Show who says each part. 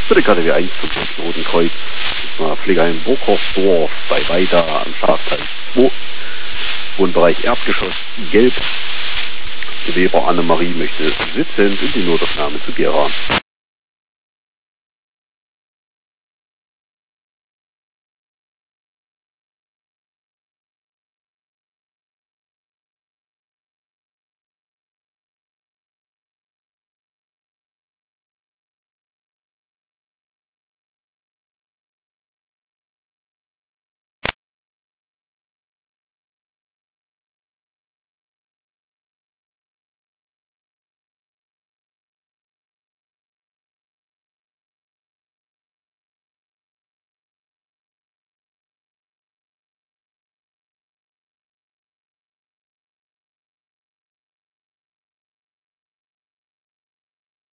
Speaker 1: Für die KTW 1 zum Roten Kreuz. Pflegeheim Burghoffdorf bei Weida am Schafteich 2. Wohnbereich Erdgeschoss Gelb. Die Weber Annemarie möchte sitzend in die Notaufnahme zu Gera.